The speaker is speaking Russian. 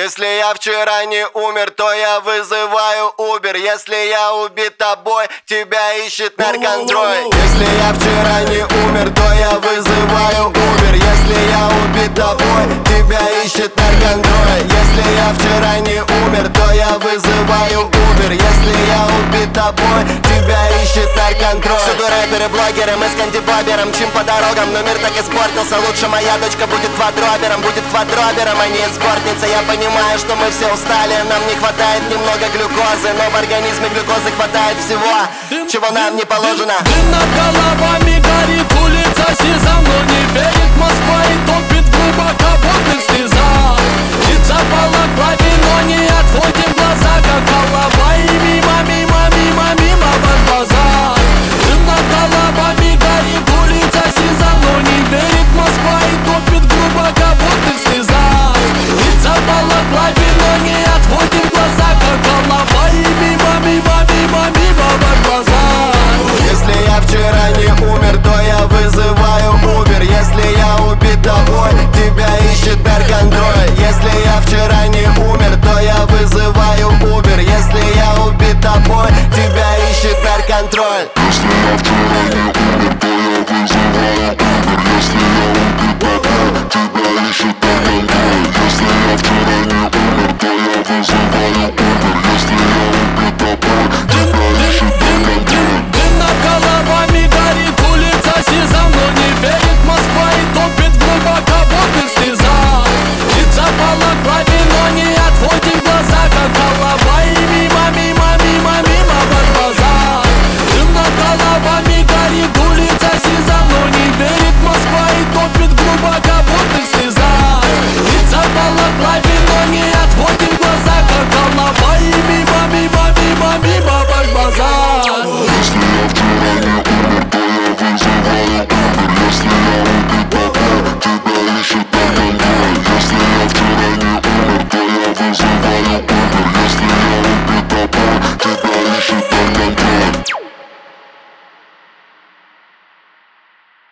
Если я вчера не умер, то я вызываю Uber. Если я убит тобой, тебя ищет нарконтроль. Если я вчера не умер, то я вызываю Uber. Если я убит тобой, тебя ищет нарконтроль. Если я вчера не умер, то я вызываю Uber. Если я убит тобой, тебя ищет нарконтроль. Всюду рэперы, блогеры, мы с кандибобером чим по дорогам, но мир так испортился. Лучше моя дочка будет квадробером, а не эскортница. Я понимаю, что мы все устали, нам не хватает немного глюкозы, но в организме глюкозы хватает всего, чего нам не положено. Дым над головами горит, улица Сезам, но не верит Москва и топит в глубоководных слезах. Лица в балаклаве, но не отводим глаза, как голова, и мимо ваш базар. Дым над головами горит, улица Сезам, но не верит Москва и топит в глубоководных слезах. Лица в балаклаве, но не отводим глаза, как голова, и мимо ваш базар. Если я вчера не умер, то я вызываю Uber. Если я убит тобой, тебя ищет нарконтроль. Если я вчера не умер, то я вызываю Uber. Если я убит тобой, тебя ищет нарконтроль. Если я вчера не умер, то я вызываю Uber. Если я убит тобой, тебя ищет нарконтроль. Если я вчера не умер, то я вызываю Uber. Если я убит тобой, тебя ищет нарконтроль. Дым над головами горит, улица Сезам, но не верит Москва и топит в глубоководных слезах. Лица в балаклаве, но не отводим глаза, как голова, и мимо ваш базар. Дым над головами горит, улица Сезам, но не верит Москва и топит в глубоководных слезах. Лица в балаклаве, но не отводим глаза, как голова, и мимо ваш базар. Если я вчера не умер, то я вызываю